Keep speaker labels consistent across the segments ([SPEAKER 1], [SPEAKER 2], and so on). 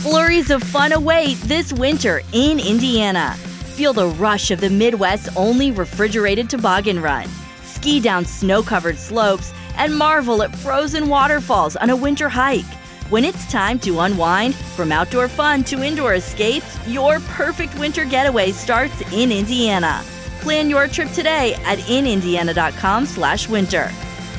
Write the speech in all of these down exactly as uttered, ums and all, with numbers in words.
[SPEAKER 1] Flurries of fun await this winter in Indiana. Feel the rush of the Midwest's only refrigerated toboggan run. Ski down snow-covered slopes and marvel at frozen waterfalls on a winter hike. When it's time to unwind, from outdoor fun to indoor escapes, your perfect winter getaway starts in Indiana. Plan your trip today at in indiana dot com slash winter.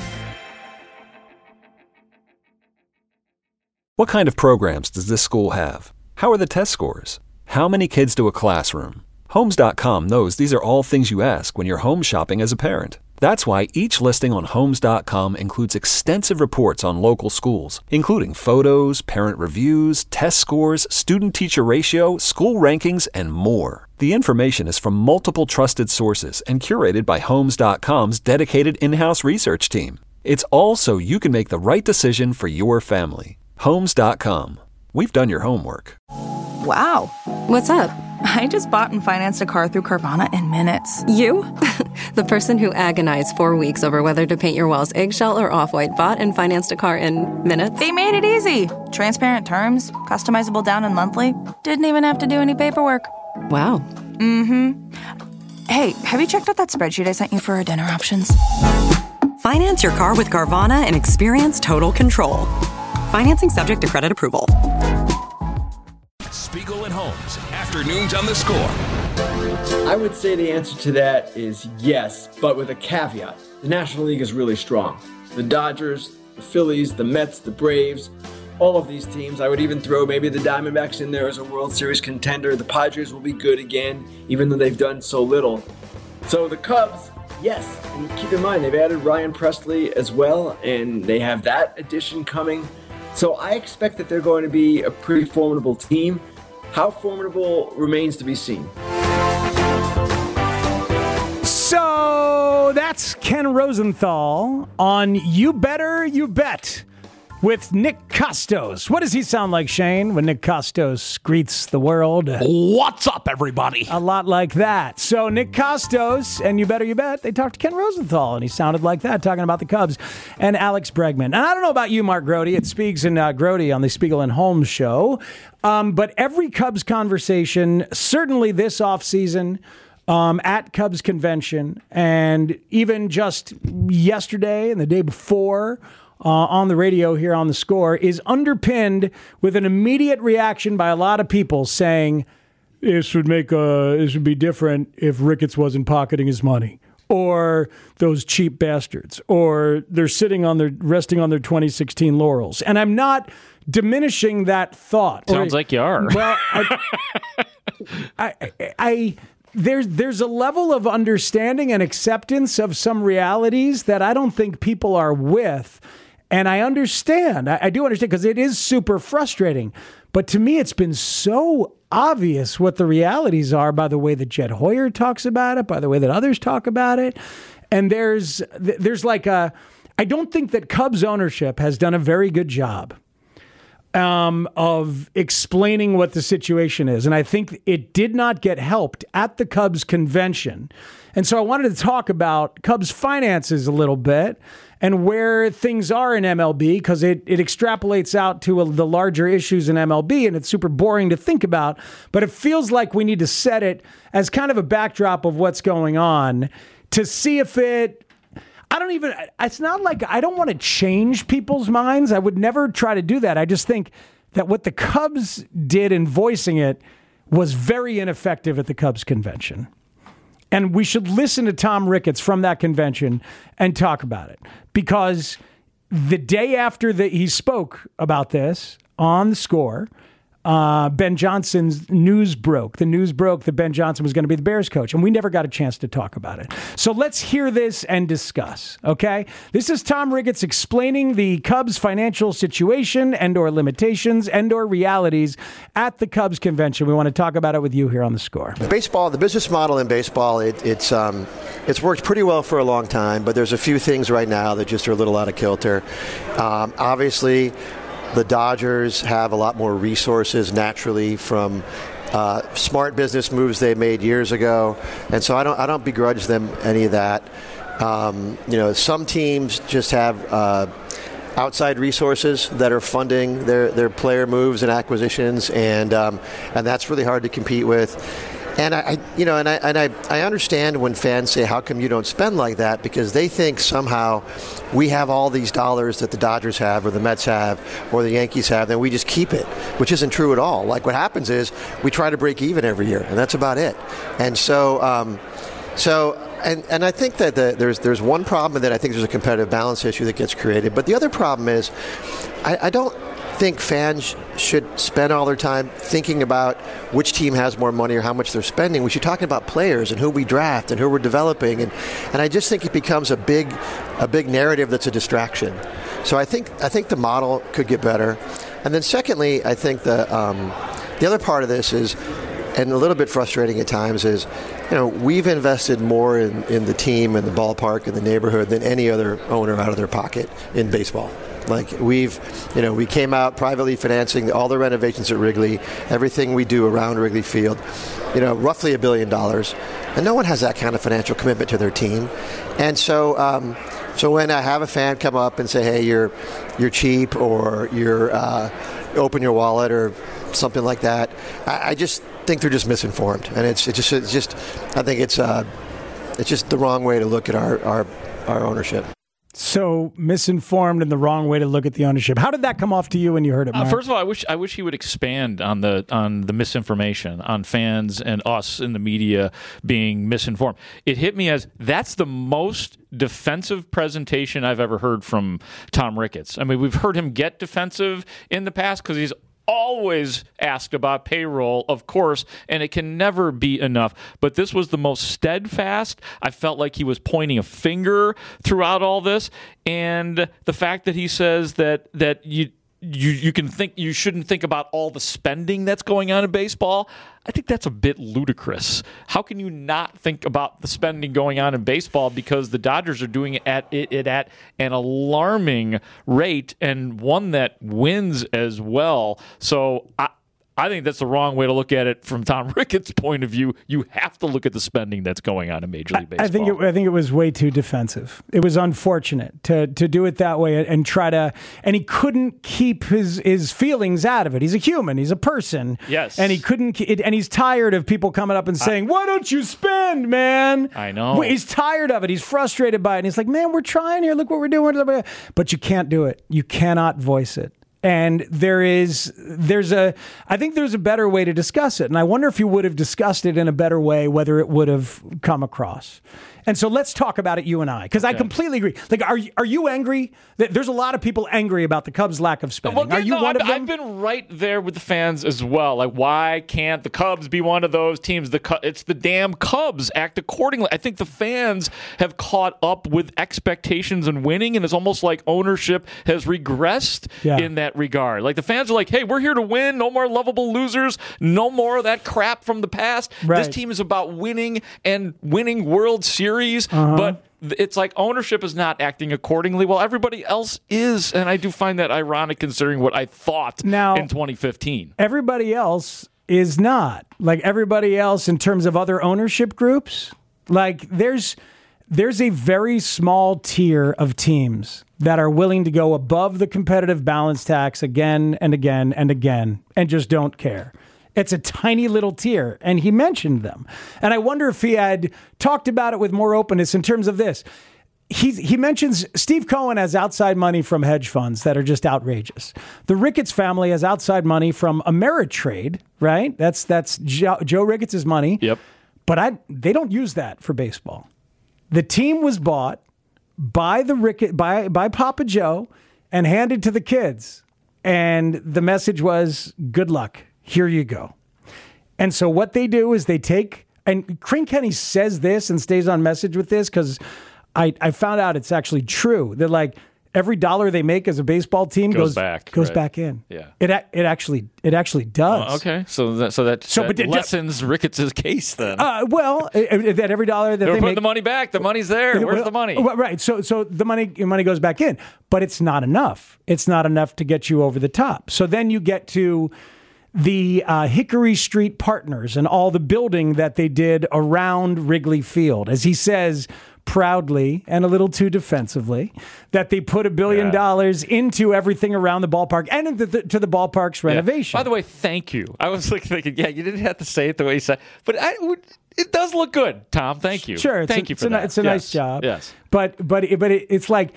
[SPEAKER 2] What kind of programs does this school have? How are the test scores? How many kids do a classroom? Homes dot com knows these are all things you ask when you're home shopping as a parent. That's why each listing on Homes dot com includes extensive reports on local schools, including photos, parent reviews, test scores, student-teacher ratio, school rankings, and more. The information is from multiple trusted sources and curated by Homes dot com's dedicated in-house research team. It's all so you can make the right decision for your family. Homes dot com. We've done your homework.
[SPEAKER 3] Wow.
[SPEAKER 4] What's up?
[SPEAKER 3] I just bought and financed a car through Carvana in minutes.
[SPEAKER 4] You? The person who agonized four weeks over whether to paint your walls eggshell or off-white bought and financed a car in minutes?
[SPEAKER 3] They made it easy. Transparent terms, customizable down and monthly. Didn't even have to do any paperwork.
[SPEAKER 4] Wow.
[SPEAKER 3] Mm-hmm. Hey, have you checked out that spreadsheet I sent you for our dinner options?
[SPEAKER 5] Finance your car with Carvana and experience total control. Financing subject to credit approval.
[SPEAKER 6] Spiegel and Holmes, afternoons on the Score.
[SPEAKER 7] I would say the answer to that is yes, but with a caveat. The National League is really strong. The Dodgers, the Phillies, the Mets, the Braves, all of these teams. I would even throw maybe the Diamondbacks in there as a World Series contender. The Padres will be good again, even though they've done so little. So the Cubs, yes. And keep in mind, they've added Ryan Presley as well, and they have that addition coming. So I expect that they're going to be a pretty formidable team. How formidable remains to be seen.
[SPEAKER 8] So that's Ken Rosenthal on You Better You Bet with Nick Costos. What does he sound like, Shane, when Nick Costos greets the world?
[SPEAKER 9] What's up, everybody?
[SPEAKER 8] A lot like that. So Nick Costos and You Better You Bet, they talked to Ken Rosenthal, and he sounded like that, talking about the Cubs and Alex Bregman. And I don't know about you, Mark Grody. It's Spiegs and uh, Grody on the Spiegel and Holmes show. Um, but every Cubs conversation, certainly this offseason, Um, at Cubs convention, and even just yesterday and the day before uh, on the radio here on The Score, is underpinned with an immediate reaction by a lot of people saying this would make a, this would be different if Ricketts wasn't pocketing his money, or those cheap bastards, or they're sitting on their resting on their twenty sixteen laurels. And I'm not diminishing that thought.
[SPEAKER 9] Sounds or, like you are.
[SPEAKER 8] Well, I, I, I, I There's there's a level of understanding and acceptance of some realities that I don't think people are with. And I understand. I, I do understand, because it is super frustrating. But to me, it's been so obvious what the realities are by the way that Jed Hoyer talks about it, by the way that others talk about it. And there's there's like a, I don't think that Cubs ownership has done a very good job Um, of explaining what the situation is. And I think it did not get helped at the Cubs convention. And so I wanted to talk about Cubs finances a little bit and where things are in M L B, because it, it extrapolates out to a, the larger issues in M L B, and it's super boring to think about. But it feels like we need to set it as kind of a backdrop of what's going on to see if it I don't even, it's not like I don't want to change people's minds. I would never try to do that. I just think that what the Cubs did in voicing it was very ineffective at the Cubs convention. And we should listen to Tom Ricketts from that convention and talk about it. Because the day after that he spoke about this on The Score, Uh, Ben Johnson's news broke. The news broke that Ben Johnson was going to be the Bears coach, and we never got a chance to talk about it. So let's hear this and discuss, okay? This is Tom Ricketts explaining the Cubs' financial situation and or limitations and or realities at the Cubs convention. We want to talk about it with you here on The Score.
[SPEAKER 10] Baseball, the business model in baseball, it, it's um, it's worked pretty well for a long time, but there's a few things right now that just are a little out of kilter. Um, obviously, the Dodgers have a lot more resources naturally from uh, smart business moves they made years ago, and so I don't I don't begrudge them any of that. Um, you know, some teams just have uh, outside resources that are funding their, their player moves and acquisitions, and um, and that's really hard to compete with. And I, you know, and I and I, I understand when fans say, "How come you don't spend like that?" Because they think somehow we have all these dollars that the Dodgers have, or the Mets have, or the Yankees have, and we just keep it, which isn't true at all. Like what happens is we try to break even every year, and that's about it. And so, um, so, and and I think that the, there's there's one problem, and then I think there's a competitive balance issue that gets created. But the other problem is, I, I don't. think fans should spend all their time thinking about which team has more money or how much they're spending. We should talk about players and who we draft and who we're developing, and, and I just think it becomes a big a big narrative that's a distraction. So I think I think the model could get better. And then secondly, I think the um, the other part of this is, and a little bit frustrating at times, is you know we've invested more in, in the team and the ballpark and the neighborhood than any other owner out of their pocket in baseball. Like we've, you know, we came out privately financing all the renovations at Wrigley, everything we do around Wrigley Field, you know, roughly a billion dollars, and no one has that kind of financial commitment to their team. And so, um, so when I have a fan come up and say, "Hey, you're, you're cheap," or "You're uh, open your wallet," or something like that, I, I just think they're just misinformed, and it's, it's just, it's just, I think it's, uh, it's just the wrong way to look at our, our, our ownership.
[SPEAKER 8] So misinformed and the wrong way to look at the ownership. How did that come off to you when you heard it, Mark?
[SPEAKER 9] Uh, first of all, I wish I wish he would expand on the on the misinformation, on fans and us in the media being misinformed. It hit me as that's the most defensive presentation I've ever heard from Tom Ricketts. I mean, we've heard him get defensive in the past because he's always asked about payroll, of course, and it can never be enough. But this was the most steadfast. I felt like he was pointing a finger throughout all this. And the fact that he says that that you you you can think you shouldn't think about all the spending that's going on in baseball, I think that's a bit ludicrous. How can you not think about the spending going on in baseball because the Dodgers are doing it at it, it at an alarming rate, and one that wins as well? So I I think that's the wrong way to look at it from Tom Ricketts' point of view. You have to look at the spending that's going on in Major League Baseball.
[SPEAKER 8] I think it, I think it was way too defensive. It was unfortunate to to do it that way and try to. And he couldn't keep his his feelings out of it. He's a human. He's a person.
[SPEAKER 9] Yes.
[SPEAKER 8] And he couldn't. And he's tired of people coming up and saying, "Why don't you spend, man?"
[SPEAKER 9] I know.
[SPEAKER 8] He's tired of it. He's frustrated by it. And he's like, "Man, we're trying here. Look what we're doing." But you can't do it. You cannot voice it. And there is, there's a, I think there's a better way to discuss it. And I wonder if you would have discussed it in a better way, whether it would have come across. And so let's talk about it, you and I, because okay. I completely agree. Like, are you, are you angry? There's a lot of people angry about the Cubs' lack of spending.
[SPEAKER 9] Well,
[SPEAKER 8] are you
[SPEAKER 9] no,
[SPEAKER 8] one
[SPEAKER 9] I've,
[SPEAKER 8] of them?
[SPEAKER 9] I've been right there with the fans as well. Like, why can't the Cubs be one of those teams? The It's the damn Cubs. Act accordingly. I think the fans have caught up with expectations and winning, and it's almost like ownership has regressed yeah. in that regard. Like, the fans are like, hey, we're here to win. No more lovable losers. No more of that crap from the past.
[SPEAKER 8] Right.
[SPEAKER 9] This team is about winning and winning World Series.
[SPEAKER 8] Uh-huh.
[SPEAKER 9] But it's like ownership is not acting accordingly while everybody else is. And I do find that ironic considering what I thought
[SPEAKER 8] now,
[SPEAKER 9] in twenty fifteen.
[SPEAKER 8] Everybody else is not. Like everybody else in terms of other ownership groups. Like there's there's a very small tier of teams that are willing to go above the competitive balance tax again and again and again and just don't care. It's a tiny little tier, and he mentioned them. And I wonder if he had talked about it with more openness in terms of this. He, he mentions Steve Cohen has outside money from hedge funds that are just outrageous. The Ricketts family has outside money from Ameritrade, right? That's that's Joe, Joe Ricketts' money.
[SPEAKER 9] Yep.
[SPEAKER 8] But I they don't use that for baseball. The team was bought by the Rickett by by Papa Joe and handed to the kids, and the message was good luck. Here you go. And so what they do is they take, and Crane Kenny says this and stays on message with this because I, I found out it's actually true. That like every dollar they make as a baseball team goes,
[SPEAKER 9] goes back,
[SPEAKER 8] goes
[SPEAKER 9] right.
[SPEAKER 8] back in.
[SPEAKER 9] Yeah,
[SPEAKER 8] it it actually it actually does.
[SPEAKER 9] Uh, okay, so that so that,
[SPEAKER 8] so,
[SPEAKER 9] that
[SPEAKER 8] but did,
[SPEAKER 9] lessens Ricketts' case then.
[SPEAKER 8] Uh, well, that every dollar that
[SPEAKER 9] They're
[SPEAKER 8] they
[SPEAKER 9] putting
[SPEAKER 8] make,
[SPEAKER 9] the money back. The money's there. Where's
[SPEAKER 8] well,
[SPEAKER 9] the money?
[SPEAKER 8] Right. So so the money money goes back in, but it's not enough. It's not enough to get you over the top. So then you get to the uh, Hickory Street Partners and all the building that they did around Wrigley Field. As he says, proudly and a little too defensively that they put a billion
[SPEAKER 9] Yeah.
[SPEAKER 8] dollars into everything around the ballpark and into the, to the ballpark's renovation.
[SPEAKER 9] Yeah. By the way, thank you. I was like thinking, yeah, you didn't have to say it the way you said, but I would. It does look good, Tom. Thank you.
[SPEAKER 8] Sure, it's
[SPEAKER 9] thank
[SPEAKER 8] a,
[SPEAKER 9] you for
[SPEAKER 8] it's
[SPEAKER 9] that.
[SPEAKER 8] A, it's a
[SPEAKER 9] yes.
[SPEAKER 8] nice job.
[SPEAKER 9] Yes,
[SPEAKER 8] but but it, but it, it's like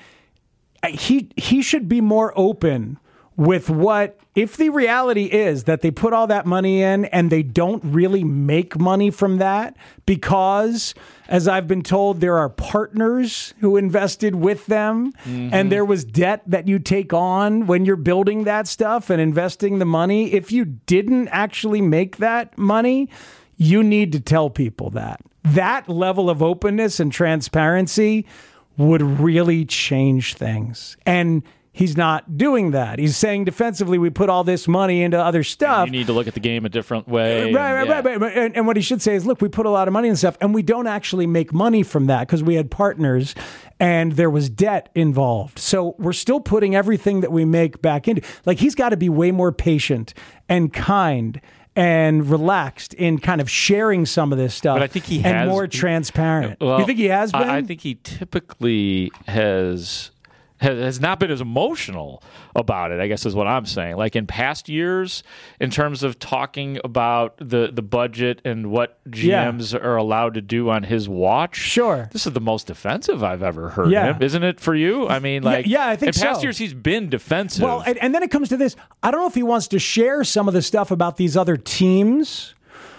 [SPEAKER 8] he he should be more open with what if the reality is that they put all that money in and they don't really make money from that because, as I've been told, there are partners who invested with them mm-hmm. and there was debt that you take on when you're building that stuff and investing the money. If you didn't actually make that money, you need to tell people that. That level of openness and transparency would really change things. And he's not doing that. He's saying defensively, we put all this money into other stuff.
[SPEAKER 9] You need to look at the game a different way.
[SPEAKER 8] Right, right,
[SPEAKER 9] and, yeah.
[SPEAKER 8] right, right. And, and what he should say is, look, we put a lot of money in stuff, and we don't actually make money from that because we had partners and there was debt involved. So we're still putting everything that we make back into. Like, he's got to be way more patient and kind and relaxed in kind of sharing some of this stuff.
[SPEAKER 9] But I think he
[SPEAKER 8] and
[SPEAKER 9] has,
[SPEAKER 8] more transparent.
[SPEAKER 9] Well,
[SPEAKER 8] you think he has been?
[SPEAKER 9] I, I think he typically has has not been as emotional about it, I guess is what I'm saying. Like in past years, in terms of talking about the, the budget and what G Ms yeah. are allowed to do on his watch.
[SPEAKER 8] Sure.
[SPEAKER 9] This is the most defensive I've ever heard
[SPEAKER 8] yeah.
[SPEAKER 9] him. Isn't it for you? I mean, like,
[SPEAKER 8] yeah, yeah I think
[SPEAKER 9] in past
[SPEAKER 8] so.
[SPEAKER 9] years he's been defensive.
[SPEAKER 8] Well, and, and then it comes to this. I don't know if he wants to share some of the stuff about these other teams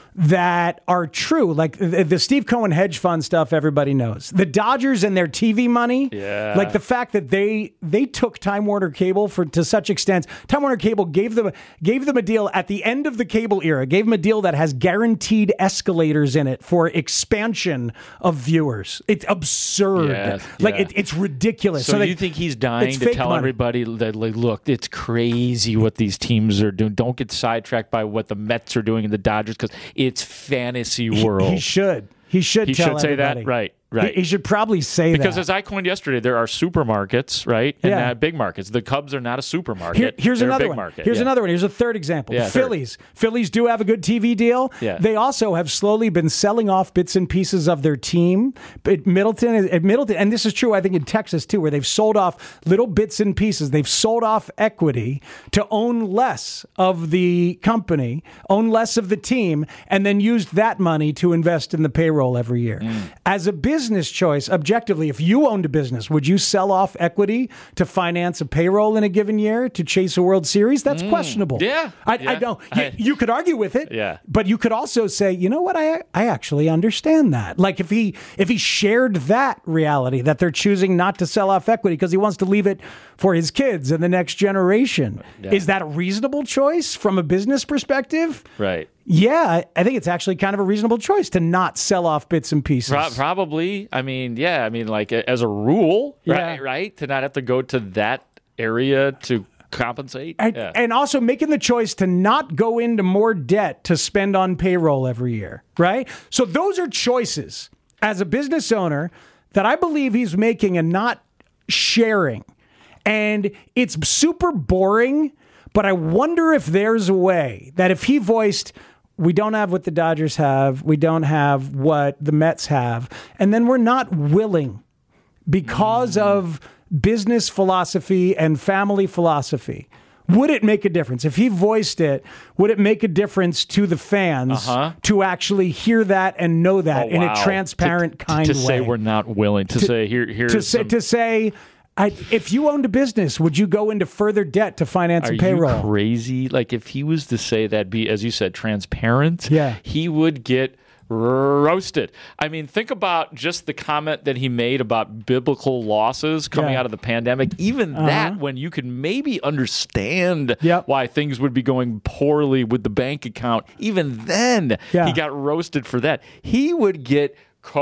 [SPEAKER 8] that are true. Like the, the Steve Cohen hedge fund stuff, everybody knows. The Dodgers and their T V money,
[SPEAKER 9] yeah.
[SPEAKER 8] like the fact that they they took Time Warner Cable for to such extent. Time Warner Cable gave them gave them a deal at the end of the cable era, gave them a deal that has guaranteed escalators in it for expansion of viewers. It's absurd.
[SPEAKER 9] Yes,
[SPEAKER 8] like
[SPEAKER 9] yeah.
[SPEAKER 8] it, it's ridiculous.
[SPEAKER 9] So,
[SPEAKER 8] so
[SPEAKER 9] you
[SPEAKER 8] they,
[SPEAKER 9] think he's dying to tell money. everybody that, like, look, it's crazy what these teams are doing. Don't get sidetracked by what the Mets are doing and the Dodgers because it's fantasy world.
[SPEAKER 8] He, he should. He should
[SPEAKER 9] He
[SPEAKER 8] tell
[SPEAKER 9] should say
[SPEAKER 8] everybody.
[SPEAKER 9] that? Right. Right.
[SPEAKER 8] He, he should probably say
[SPEAKER 9] because
[SPEAKER 8] that.
[SPEAKER 9] Because as I coined yesterday, there are supermarkets, right? And
[SPEAKER 8] yeah.
[SPEAKER 9] uh, big markets. The Cubs are not a supermarket.
[SPEAKER 8] Here, here's
[SPEAKER 9] They're
[SPEAKER 8] another
[SPEAKER 9] a big
[SPEAKER 8] one.
[SPEAKER 9] Market.
[SPEAKER 8] Here's
[SPEAKER 9] yeah.
[SPEAKER 8] another one. Here's a third example.
[SPEAKER 9] Yeah,
[SPEAKER 8] the Phillies. Third. Phillies do have a good T V deal.
[SPEAKER 9] Yeah.
[SPEAKER 8] They also have slowly been selling off bits and pieces of their team. But Middleton, at Middleton, and this is true, I think, in Texas too, where they've sold off little bits and pieces. They've sold off equity to own less of the company, own less of the team, and then used that money to invest in the payroll every year. Mm. As a business choice, objectively, if you owned a business, would you sell off equity to finance a payroll in a given year to chase a World Series? That's
[SPEAKER 9] mm.
[SPEAKER 8] questionable.
[SPEAKER 9] Yeah.
[SPEAKER 8] I,
[SPEAKER 9] yeah.
[SPEAKER 8] I don't. You,
[SPEAKER 9] I,
[SPEAKER 8] you could argue with it.
[SPEAKER 9] Yeah.
[SPEAKER 8] But you could also say, you know what? I I actually understand that. Like if he if he shared that reality that they're choosing not to sell off equity because he wants to leave it for his kids and the next generation, yeah. is that a reasonable choice from a business perspective?
[SPEAKER 9] Right.
[SPEAKER 8] Yeah, I think it's actually kind of a reasonable choice to not sell off bits and pieces.
[SPEAKER 9] Pro- probably. I mean, yeah. I mean, like as a rule,
[SPEAKER 8] yeah.
[SPEAKER 9] right? Right. To not have to go to that area to compensate.
[SPEAKER 8] And,
[SPEAKER 9] yeah.
[SPEAKER 8] and also making the choice to not go into more debt to spend on payroll every year, right? So those are choices as a business owner that I believe he's making and not sharing. And it's super boring, but I wonder if there's a way that if he voiced, we don't have what the Dodgers have, we don't have what the Mets have, and then we're not willing because mm. of business philosophy and family philosophy. Would it make a difference? If he voiced it, would it make a difference to the fans
[SPEAKER 9] uh-huh.
[SPEAKER 8] to actually hear that and know that
[SPEAKER 9] oh,
[SPEAKER 8] in
[SPEAKER 9] wow.
[SPEAKER 8] a transparent,
[SPEAKER 9] to,
[SPEAKER 8] kind
[SPEAKER 9] to
[SPEAKER 8] way?
[SPEAKER 9] To say we're not willing, to, to say here, here's
[SPEAKER 8] to say,
[SPEAKER 9] some...
[SPEAKER 8] to say I, if you owned a business, would you go into further debt to finance
[SPEAKER 9] Are
[SPEAKER 8] a payroll?
[SPEAKER 9] You crazy? Like if he was to say that, be as you said, transparent,
[SPEAKER 8] yeah.
[SPEAKER 9] he would get roasted. I mean, think about just the comment that he made about biblical losses coming
[SPEAKER 8] yeah.
[SPEAKER 9] out of the pandemic. Even
[SPEAKER 8] uh-huh.
[SPEAKER 9] that, when you could maybe understand
[SPEAKER 8] yep.
[SPEAKER 9] why things would be going poorly with the bank account, even then
[SPEAKER 8] yeah.
[SPEAKER 9] he got roasted for that. He would get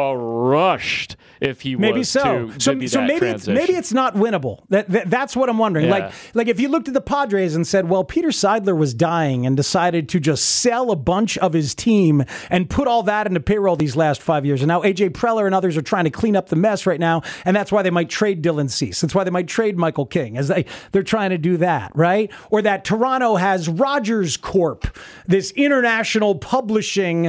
[SPEAKER 9] crushed if he
[SPEAKER 8] maybe
[SPEAKER 9] was
[SPEAKER 8] so.
[SPEAKER 9] to
[SPEAKER 8] So,
[SPEAKER 9] maybe
[SPEAKER 8] so maybe it's, maybe it's not winnable. That, that that's what I'm wondering.
[SPEAKER 9] Yeah.
[SPEAKER 8] Like like if you looked at the Padres and said, well, Peter Seidler was dying and decided to just sell a bunch of his team and put all that into payroll these last five years, and now A J Preller and others are trying to clean up the mess right now, and that's why they might trade Dylan Cease. That's why they might trade Michael King, as they they're trying to do that, right? Or that Toronto has Rogers Corp, this international publishing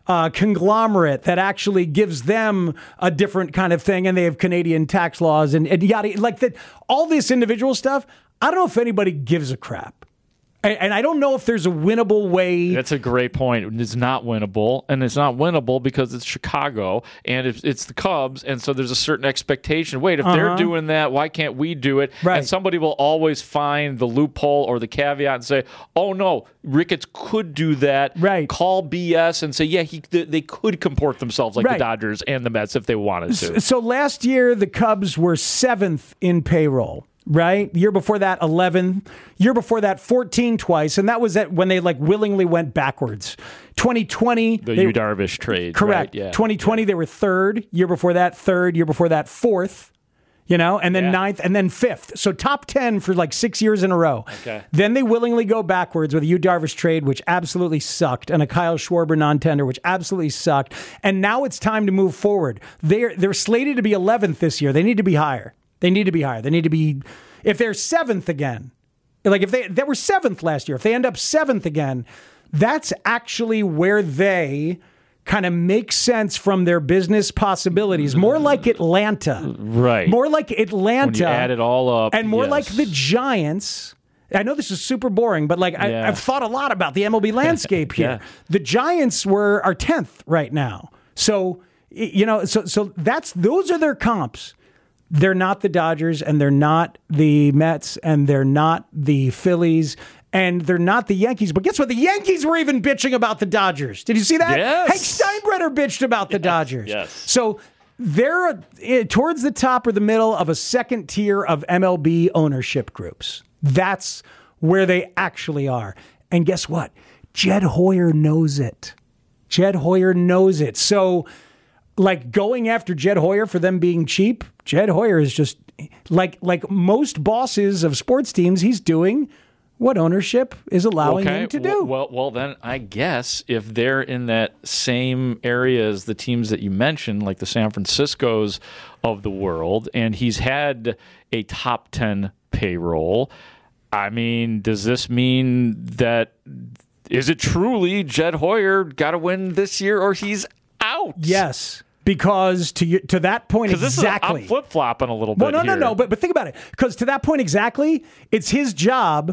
[SPEAKER 8] uh, conglomerate that actually gives them a different kind of thing, and they have Canadian tax laws and, and yada, like that. All this individual stuff, I don't know if anybody gives a crap. And I don't know if there's a winnable way.
[SPEAKER 9] That's a great point. It's not winnable, and it's not winnable because it's Chicago, and it's, it's the Cubs, and so there's a certain expectation. Wait, if uh-huh. they're doing that, why can't we do it?
[SPEAKER 8] Right.
[SPEAKER 9] And somebody will always find the loophole or the caveat and say, oh, no, Ricketts could do that.
[SPEAKER 8] Right.
[SPEAKER 9] Call B S and say, yeah, he, they could comport themselves like
[SPEAKER 8] right.
[SPEAKER 9] the Dodgers and the Mets if they wanted to.
[SPEAKER 8] So, so last year, the Cubs were seventh in payroll. Right? Year before that, eleven. Year before that, fourteen twice. And that was at when they like willingly went backwards. twenty twenty.
[SPEAKER 9] The
[SPEAKER 8] they,
[SPEAKER 9] Yu Darvish trade.
[SPEAKER 8] Correct.
[SPEAKER 9] Right? Yeah.
[SPEAKER 8] twenty twenty, yeah. They were third. Year before that, third. Year before that, fourth. You know, and then yeah. ninth, and then fifth. So top ten for like six years in a row.
[SPEAKER 9] Okay.
[SPEAKER 8] Then they willingly go backwards with a Yu Darvish trade, which absolutely sucked, and a Kyle Schwarber non-tender, which absolutely sucked. And now it's time to move forward. They're they're slated to be eleventh this year. They need to be higher. They need to be higher. They need to be, if they're seventh again, like if they, they were seventh last year, if they end up seventh again, that's actually where they kind of make sense from their business possibilities. More like Atlanta.
[SPEAKER 9] Right.
[SPEAKER 8] More like Atlanta.
[SPEAKER 9] When you add it all up.
[SPEAKER 8] And more
[SPEAKER 9] yes.
[SPEAKER 8] like the Giants. I know this is super boring, but like
[SPEAKER 9] yeah.
[SPEAKER 8] I, I've thought a lot about the M L B landscape here.
[SPEAKER 9] yeah.
[SPEAKER 8] The Giants were are tenth right now. So, you know, so so that's those are their comps. They're not the Dodgers, and they're not the Mets, and they're not the Phillies, and they're not the Yankees. But guess what? The Yankees were even bitching about the Dodgers. Did you see that?
[SPEAKER 9] Yes.
[SPEAKER 8] Hank Steinbrenner bitched about the
[SPEAKER 9] yes.
[SPEAKER 8] Dodgers.
[SPEAKER 9] Yes.
[SPEAKER 8] So they're uh, towards the top or the middle of a second tier of M L B ownership groups. That's where they actually are. And guess what? Jed Hoyer knows it. Jed Hoyer knows it. So, like going after Jed Hoyer for them being cheap, Jed Hoyer is just like like most bosses of sports teams, he's doing what ownership is allowing
[SPEAKER 9] okay.
[SPEAKER 8] him to do.
[SPEAKER 9] Well, well, then I guess if they're in that same area as the teams that you mentioned, like the San Franciscos of the world, and he's had a top ten payroll, I mean, does this mean that is it truly Jed Hoyer got to win this year or he's out?
[SPEAKER 8] Yes. Because to you, to that point exactly,
[SPEAKER 9] I'm flip flopping a little bit.
[SPEAKER 8] Well, no,
[SPEAKER 9] here.
[SPEAKER 8] no, no. But but think about it. Because to that point exactly, it's his job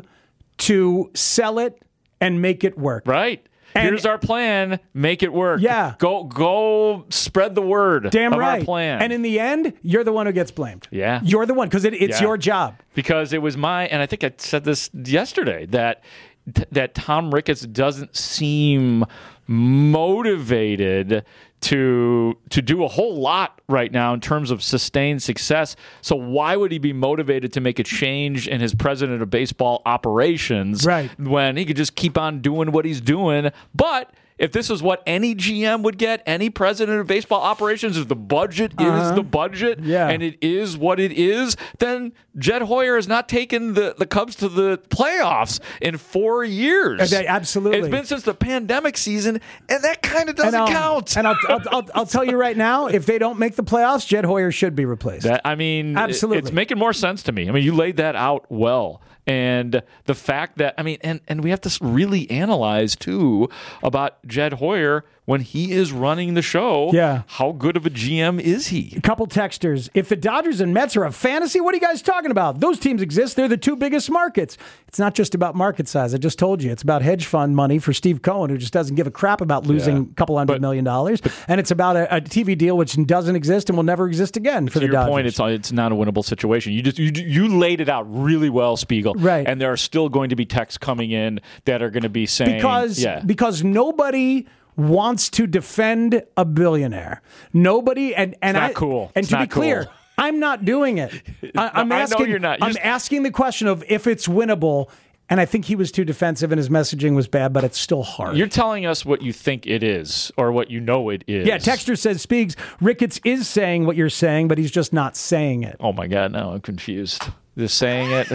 [SPEAKER 8] to sell it and make it work.
[SPEAKER 9] Right. And here's our plan. Make it work.
[SPEAKER 8] Yeah.
[SPEAKER 9] Go go spread the word.
[SPEAKER 8] Damn
[SPEAKER 9] of
[SPEAKER 8] right.
[SPEAKER 9] Our plan.
[SPEAKER 8] And in the end, you're the one who gets blamed.
[SPEAKER 9] Yeah.
[SPEAKER 8] You're the one because it, it's
[SPEAKER 9] yeah.
[SPEAKER 8] your job.
[SPEAKER 9] Because it was my, and I think I said this yesterday that that Tom Ricketts doesn't seem motivated to to do a whole lot right now in terms of sustained success. So why would he be motivated to make a change in his president of baseball operations
[SPEAKER 8] right.
[SPEAKER 9] when he could just keep on doing what he's doing? But if this is what any G M would get, any president of baseball operations, if the budget
[SPEAKER 8] uh-huh.
[SPEAKER 9] is the budget
[SPEAKER 8] yeah.
[SPEAKER 9] and it is what it is, then Jed Hoyer has not taken the, the Cubs to the playoffs in four years.
[SPEAKER 8] Okay, absolutely.
[SPEAKER 9] It's been since the pandemic season, and that kind of doesn't
[SPEAKER 8] and
[SPEAKER 9] count.
[SPEAKER 8] And I'll, I'll, I'll, I'll tell you right now, if they don't make the playoffs, Jed Hoyer should be replaced.
[SPEAKER 9] That, I mean,
[SPEAKER 8] absolutely.
[SPEAKER 9] It, it's making more sense to me. I mean, you laid that out well. And the fact that, I mean, and, and we have to really analyze, too, about Jed Hoyer when he is running the show.
[SPEAKER 8] Yeah.
[SPEAKER 9] How good of a G M is he?
[SPEAKER 8] A couple texters. If the Dodgers and Mets are a fantasy, what are you guys talking about? Those teams exist. They're the two biggest markets. It's not just about market size. I just told you. It's about hedge fund money for Steve Cohen, who just doesn't give a crap about losing
[SPEAKER 9] yeah.
[SPEAKER 8] a couple hundred
[SPEAKER 9] but,
[SPEAKER 8] million dollars.
[SPEAKER 9] But,
[SPEAKER 8] and it's about a, a T V deal which doesn't exist and will never exist again for
[SPEAKER 9] to
[SPEAKER 8] the
[SPEAKER 9] your
[SPEAKER 8] Dodgers.
[SPEAKER 9] point, it's it's not a winnable situation. You just you, you laid it out really well, Spiegel.
[SPEAKER 8] Right.
[SPEAKER 9] And there are still going to be texts coming in that are going to be saying
[SPEAKER 8] because
[SPEAKER 9] yeah.
[SPEAKER 8] because nobody wants to defend a billionaire. Nobody and and
[SPEAKER 9] it's not
[SPEAKER 8] I
[SPEAKER 9] cool.
[SPEAKER 8] and
[SPEAKER 9] it's
[SPEAKER 8] to
[SPEAKER 9] not
[SPEAKER 8] be clear,
[SPEAKER 9] cool.
[SPEAKER 8] I'm not doing it. I, I'm
[SPEAKER 9] I
[SPEAKER 8] asking.
[SPEAKER 9] know you're not. You're
[SPEAKER 8] I'm
[SPEAKER 9] just,
[SPEAKER 8] asking the question of if it's winnable. And I think he was too defensive and his messaging was bad, but it's still hard.
[SPEAKER 9] You're telling us what you think it is or what you know it is.
[SPEAKER 8] Yeah, Texter says, Speaks, Ricketts is saying what you're saying, but he's just not saying it.
[SPEAKER 9] Oh, my God. Now I'm confused. Just saying it.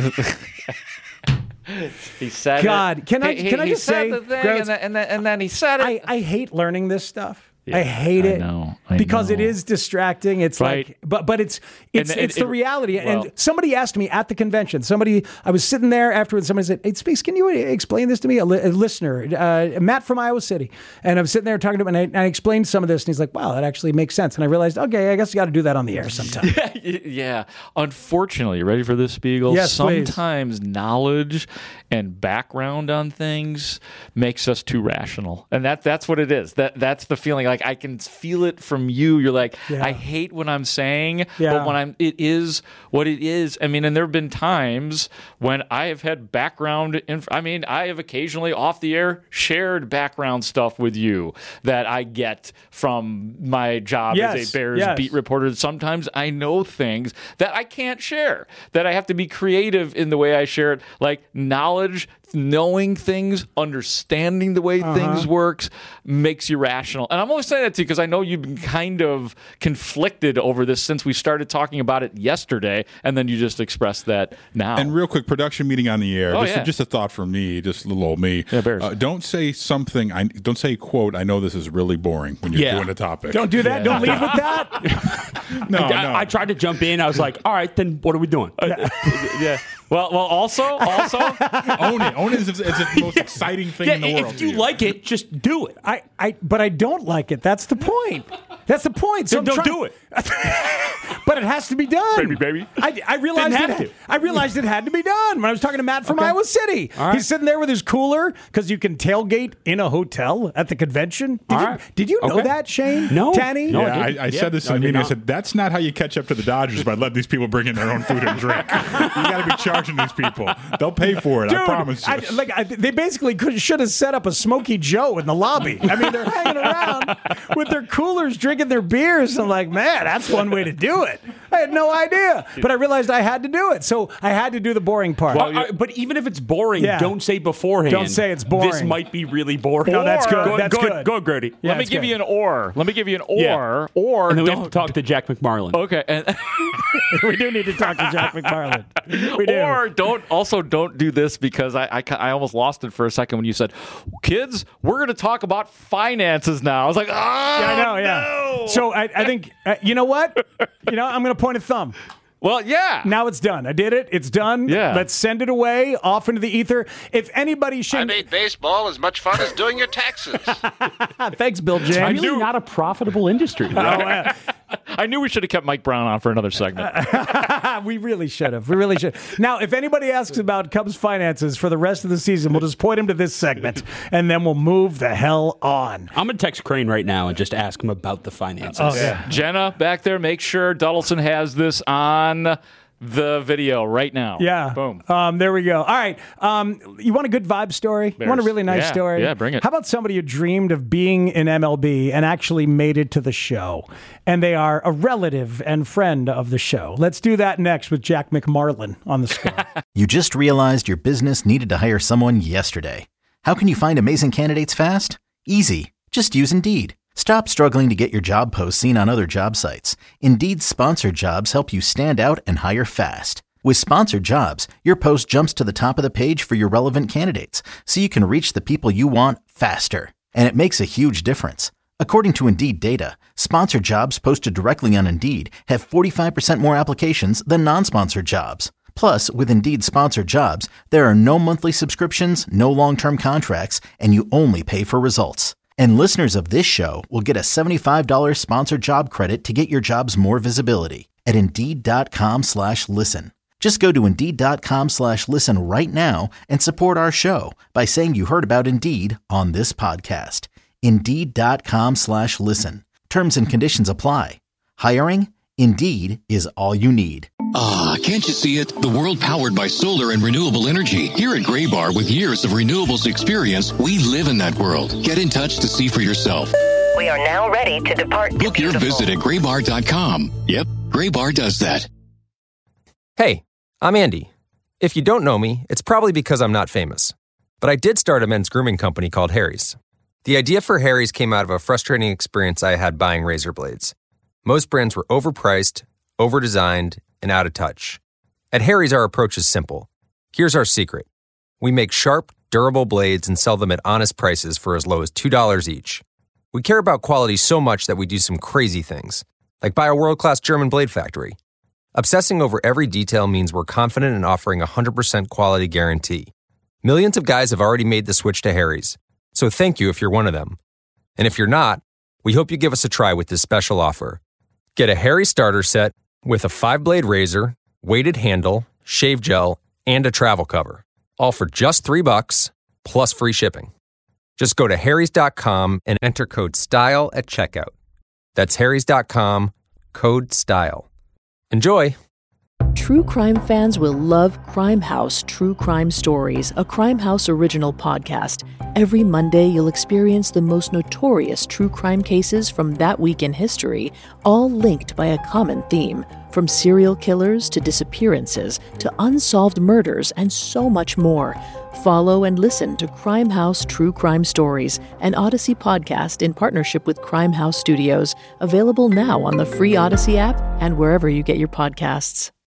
[SPEAKER 9] He said
[SPEAKER 8] God,
[SPEAKER 9] it.
[SPEAKER 8] can I
[SPEAKER 9] he,
[SPEAKER 8] can I
[SPEAKER 9] he
[SPEAKER 8] just
[SPEAKER 9] said
[SPEAKER 8] say,
[SPEAKER 9] the thing
[SPEAKER 8] Gross,
[SPEAKER 9] and, then, and, then, and then he said it.
[SPEAKER 8] I, I hate learning this stuff. Yeah, I hate it
[SPEAKER 9] I know, I
[SPEAKER 8] because
[SPEAKER 9] know.
[SPEAKER 8] it is distracting. It's
[SPEAKER 9] right.
[SPEAKER 8] like, but but it's it's
[SPEAKER 9] and,
[SPEAKER 8] it's
[SPEAKER 9] and,
[SPEAKER 8] the reality.
[SPEAKER 9] Well,
[SPEAKER 8] and somebody asked me at the convention. Somebody, I was sitting there afterwards. Somebody said, "Hey, Speaks, can you explain this to me?" A, li- a listener, uh, Matt from Iowa City, and I'm sitting there talking to him, and I, and I explained some of this, and he's like, "Wow, that actually makes sense." And I realized, okay, I guess you got to do that on the air sometime.
[SPEAKER 9] yeah, yeah. Unfortunately, you ready for this, Spiegel?
[SPEAKER 8] Yes,
[SPEAKER 9] Sometimes please. Knowledge and background on things makes us too rational, and that that's what it is. That that's the feeling. Like I can feel it from you. You're like,
[SPEAKER 8] Yeah.
[SPEAKER 9] I hate what I'm saying,
[SPEAKER 8] Yeah.
[SPEAKER 9] but when I'm, it is what it is. I mean, and there have been times when I have had background. Inf- I mean, I have occasionally off the air shared background stuff with you that I get from my job
[SPEAKER 8] Yes,
[SPEAKER 9] as a Bears
[SPEAKER 8] yes.
[SPEAKER 9] beat reporter. Sometimes I know things that I can't share, that I have to be creative in the way I share it, like knowledge, knowing things, understanding the way
[SPEAKER 8] Uh-huh.
[SPEAKER 9] things works makes you rational. And I'm only saying that to you because I know you've been kind of conflicted over this since we started talking about it yesterday, and then you just expressed that now.
[SPEAKER 11] And real quick, production meeting on the air.
[SPEAKER 9] Oh,
[SPEAKER 11] just,
[SPEAKER 9] yeah.
[SPEAKER 11] just a thought from me, just little old me.
[SPEAKER 9] Yeah, Bears.
[SPEAKER 11] Uh, don't say something. I don't say quote. I know this is really boring when you're
[SPEAKER 12] Yeah.
[SPEAKER 11] doing a topic.
[SPEAKER 8] Don't do that.
[SPEAKER 9] Yeah.
[SPEAKER 8] Don't lead with that.
[SPEAKER 11] no,
[SPEAKER 12] I,
[SPEAKER 11] no.
[SPEAKER 12] I tried to jump in. I was like, all right, then what are we doing?
[SPEAKER 9] yeah. Well, well. Also, also,
[SPEAKER 11] own it. Own it is it's the most exciting thing
[SPEAKER 12] Yeah,
[SPEAKER 11] in the world.
[SPEAKER 12] if
[SPEAKER 11] to
[SPEAKER 12] you like it, just do it.
[SPEAKER 8] I, I, but I don't like it. That's the point. That's the point. So
[SPEAKER 12] Then
[SPEAKER 8] I'm
[SPEAKER 12] don't
[SPEAKER 8] trying-
[SPEAKER 12] do it.
[SPEAKER 8] But it has to be done,
[SPEAKER 9] Baby, baby.
[SPEAKER 8] I, I realized
[SPEAKER 12] Didn't
[SPEAKER 8] it.
[SPEAKER 12] have to.
[SPEAKER 8] I realized it had to be done when I was talking to Matt from
[SPEAKER 12] Okay.
[SPEAKER 8] Iowa City.
[SPEAKER 12] All right.
[SPEAKER 8] He's sitting there with his cooler because you can tailgate in a hotel at the convention. Did
[SPEAKER 12] All
[SPEAKER 8] you,
[SPEAKER 12] right.
[SPEAKER 8] did you know
[SPEAKER 12] Okay.
[SPEAKER 8] that, Shane?
[SPEAKER 12] No.
[SPEAKER 8] Tanny?
[SPEAKER 12] No,
[SPEAKER 11] Yeah,
[SPEAKER 12] I
[SPEAKER 11] I,
[SPEAKER 12] didn't.
[SPEAKER 11] I
[SPEAKER 12] Yeah.
[SPEAKER 11] said this
[SPEAKER 12] No,
[SPEAKER 11] in
[SPEAKER 12] I
[SPEAKER 11] the
[SPEAKER 12] did
[SPEAKER 11] meeting. I
[SPEAKER 12] not.
[SPEAKER 11] said that's not how you catch up to the Dodgers by letting these people bring in their own food and drink. You got to be charging these people. They'll pay for it.
[SPEAKER 8] Dude,
[SPEAKER 11] I promise you.
[SPEAKER 8] I, like I, they basically could should have set up a Smoky Joe in the lobby. I mean, they're hanging around with their coolers, drinking their beers. I'm like, man, that's one way to do it. I had no idea, but I realized I had to do it, so I had to do the boring part.
[SPEAKER 12] Well, uh, but even if it's boring,
[SPEAKER 8] Yeah.
[SPEAKER 12] don't say beforehand.
[SPEAKER 8] Don't say it's boring.
[SPEAKER 12] This might be really boring.
[SPEAKER 8] No, that's good.
[SPEAKER 12] Go,
[SPEAKER 8] That's
[SPEAKER 12] go,
[SPEAKER 8] good.
[SPEAKER 12] Go, Grady.
[SPEAKER 8] Yeah,
[SPEAKER 9] Let me
[SPEAKER 8] it's
[SPEAKER 9] give
[SPEAKER 8] good.
[SPEAKER 9] you an or. Let me give you an or.
[SPEAKER 12] Yeah.
[SPEAKER 9] Or
[SPEAKER 12] And then we have
[SPEAKER 9] don't
[SPEAKER 12] to talk to Jack McMarlin.
[SPEAKER 9] Okay, and
[SPEAKER 8] We do need to talk to Jack McFarland. We do.
[SPEAKER 9] or don't also don't do this because I, I I almost lost it for a second when you said, "Kids, we're going to talk about finances now." I was like, "Ah,
[SPEAKER 8] Yeah, I know, yeah.
[SPEAKER 9] no."
[SPEAKER 8] So I, I think, uh, you know what? You know, I'm going to point a thumb.
[SPEAKER 9] Well, yeah.
[SPEAKER 8] Now it's done. I did it. It's done.
[SPEAKER 9] Yeah.
[SPEAKER 8] Let's send it away off into the ether. If anybody should.
[SPEAKER 13] I made baseball as much fun as doing your taxes.
[SPEAKER 8] Thanks, Bill
[SPEAKER 12] It's
[SPEAKER 8] James.
[SPEAKER 12] really not a profitable industry.
[SPEAKER 8] Oh, yeah.
[SPEAKER 9] I knew we should have kept Mike Brown on for another segment.
[SPEAKER 8] We really should have. We really should. Now, if anybody asks about Cubs finances for the rest of the season, we'll just point him to this segment, and then we'll move the hell on.
[SPEAKER 12] I'm going to text Crane right now and just ask him about the finances.
[SPEAKER 8] Oh, yeah.
[SPEAKER 9] Jenna, back there, make sure Duddleson has this on the video right now.
[SPEAKER 8] Yeah.
[SPEAKER 9] Boom.
[SPEAKER 8] Um, there we go. All right. Um, you want a good vibe story? You want a
[SPEAKER 9] Bears.
[SPEAKER 8] really nice
[SPEAKER 9] Yeah.
[SPEAKER 8] story?
[SPEAKER 9] Yeah, bring it.
[SPEAKER 8] How about somebody who dreamed of being in M L B and actually made it to the show? And they are a relative and friend of the show. Let's do that next with Jack McMarlin on the Score.
[SPEAKER 14] You just realized your business needed to hire someone yesterday. How can you find amazing candidates fast? Easy. Just use Indeed. Stop struggling to get your job posts seen on other job sites. Indeed's sponsored jobs help you stand out and hire fast. With sponsored jobs, your post jumps to the top of the page for your relevant candidates, so you can reach the people you want faster. And it makes a huge difference. According to Indeed data, sponsored jobs posted directly on Indeed have forty-five percent more applications than non-sponsored jobs. Plus, with Indeed sponsored jobs, there are no monthly subscriptions, no long-term contracts, and you only pay for results. And listeners of this show will get a seventy-five dollars sponsored job credit to get your jobs more visibility at Indeed.com slash listen. Just go to Indeed.com slash listen right now and support our show by saying you heard about Indeed on this podcast. Indeed.com slash listen. Terms and conditions apply. Hiring? Indeed is all you need.
[SPEAKER 15] Ah, can't you see it? The world powered by solar and renewable energy. Here at Gray Bar, with years of renewables experience, we live in that world. Get in touch to see for yourself.
[SPEAKER 16] We are now ready to depart.
[SPEAKER 15] Book your visit at gray bar dot com. Yep, Gray Bar does that.
[SPEAKER 17] Hey, I'm Andy. If you don't know me, it's probably because I'm not famous. But I did start a men's grooming company called Harry's. The idea for Harry's came out of a frustrating experience I had buying razor blades. Most brands were overpriced, overdesigned, and out of touch. At Harry's, our approach is simple. Here's our secret. We make sharp, durable blades and sell them at honest prices for as low as two dollars each. We care about quality so much that we do some crazy things, like buy a world-class German blade factory. Obsessing over every detail means we're confident in offering a one hundred percent quality guarantee. Millions of guys have already made the switch to Harry's, so thank you if you're one of them. And if you're not, we hope you give us a try with this special offer. Get a Harry starter set with a five-blade razor, weighted handle, shave gel, and a travel cover, all for just three bucks, plus free shipping. Just go to harrys dot com and enter code STYLE at checkout. That's harrys dot com, code STYLE. Enjoy!
[SPEAKER 18] True crime fans will love Crime House True Crime Stories, a Crime House original podcast. Every Monday, you'll experience the most notorious true crime cases from that week in history, all linked by a common theme. From serial killers to disappearances to unsolved murders and so much more. Follow and listen to Crime House True Crime Stories, an Odyssey podcast in partnership with Crime House Studios, available now on the free Odyssey app and wherever you get your podcasts.